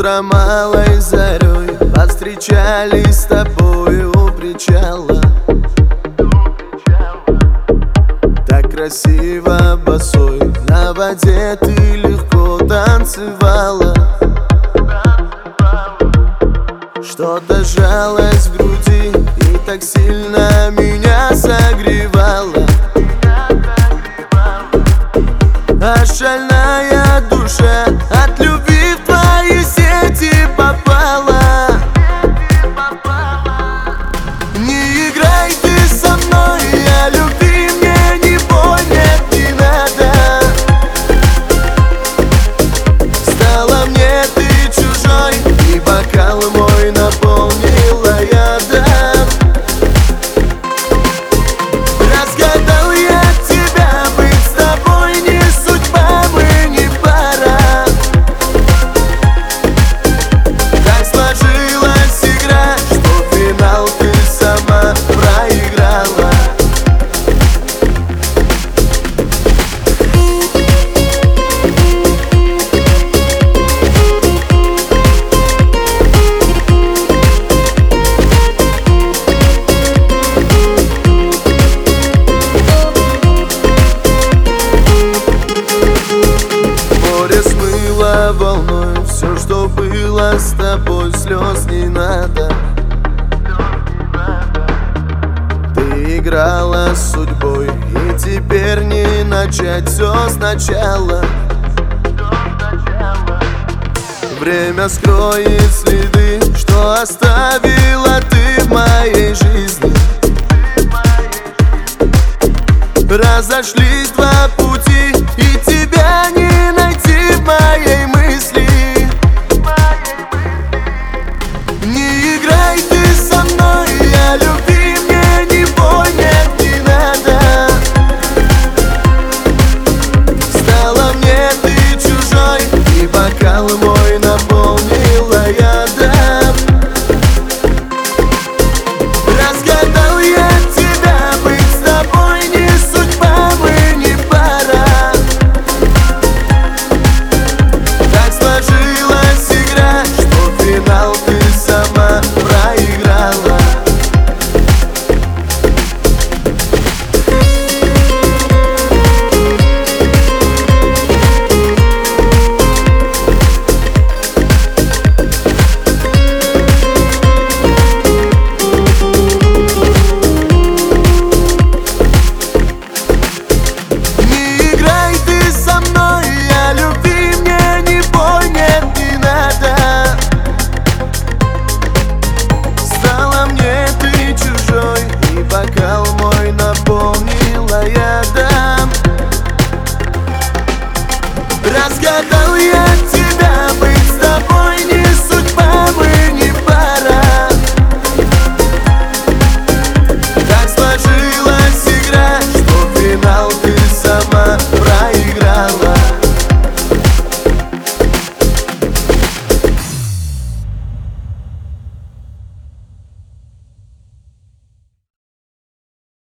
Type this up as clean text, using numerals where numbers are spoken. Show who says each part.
Speaker 1: Утром малой зарей повстречались с тобой у причала. Так красиво босой на воде ты легко танцевала. Что-то жалось в груди и так сильно меня согревало. А шальная душа от любви в твои сети попала. Не играй ты со мной, о любви мне не понять не надо. Стала мне ты чужой, и бокал мой наполнила ядом. Разгадал я тебя, быть с тобой не судьба, мы не пара. Так сложилась игра, что финал ты сама проиграла. Море смыло волной все, что было с тобой, слез не надо. Ты играла с судьбой, и теперь не начать все сначала. Время скроет следы, что оставила ты в моей жизни. Разошлись два пути, и тебя не